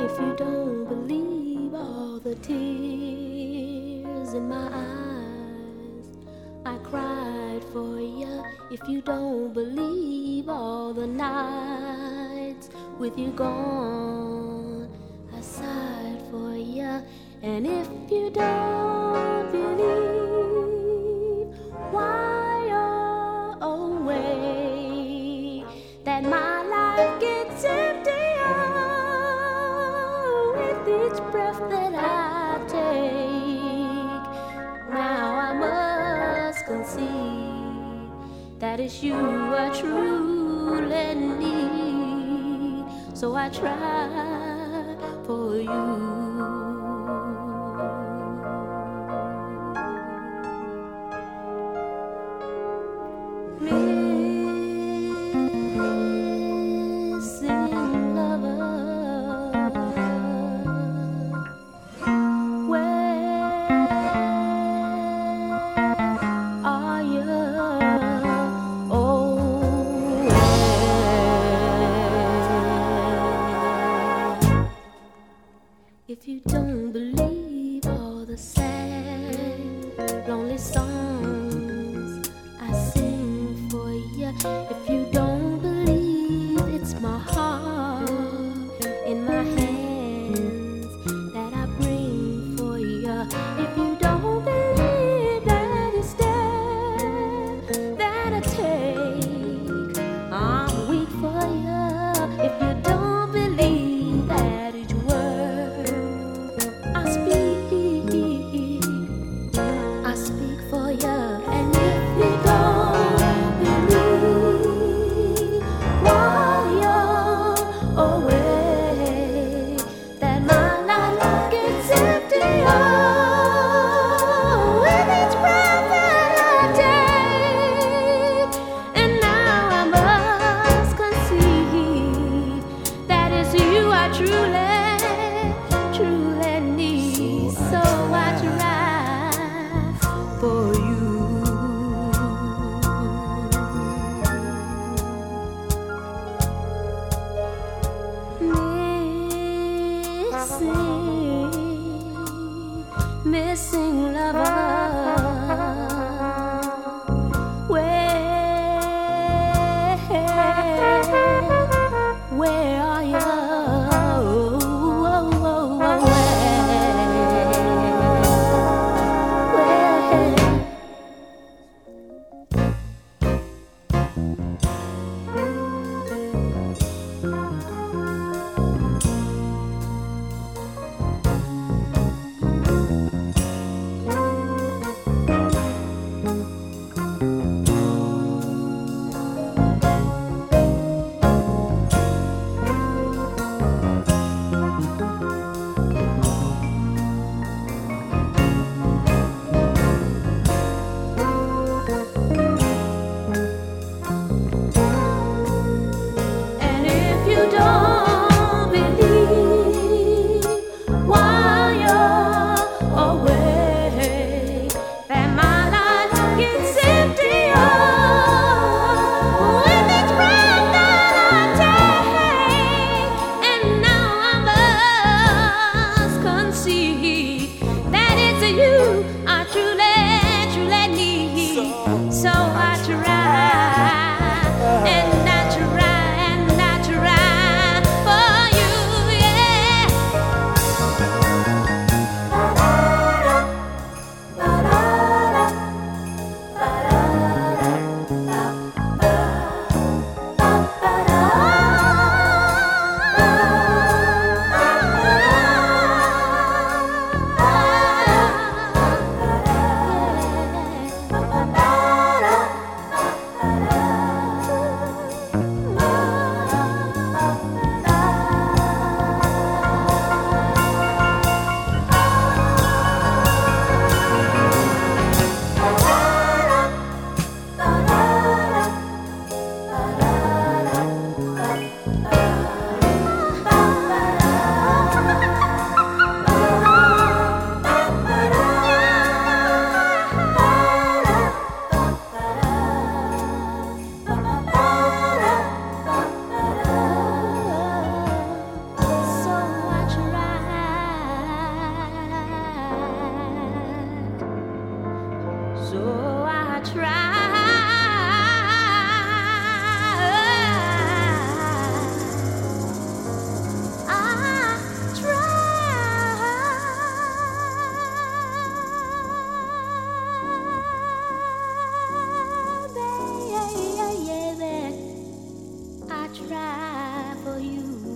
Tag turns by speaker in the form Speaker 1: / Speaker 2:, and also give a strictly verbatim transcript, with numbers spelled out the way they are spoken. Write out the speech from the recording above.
Speaker 1: If you don't believe all the tears in my eyes, I cried for you. If you don't believe all the nights with you gone, I sighed for you. And if you don't believe while you're away that my life gets emptier with each breath that I take, now I must concede that it's you I truly need. So I try for you. If you don't believe all the sad, lonely songs I sing for you, if you don't believe it's my heart in my hands that I bring for you, if you don't believe that it's there that I take, I'm weak for you. If you don't believe that it's worth I speak, I speak for you. And if you don't believe while you're away that my life gets emptier with each breath that I take, and now I must concede that it's you I truly truly need, so I try for you. Missing, missing lover, where, where are you? try for you.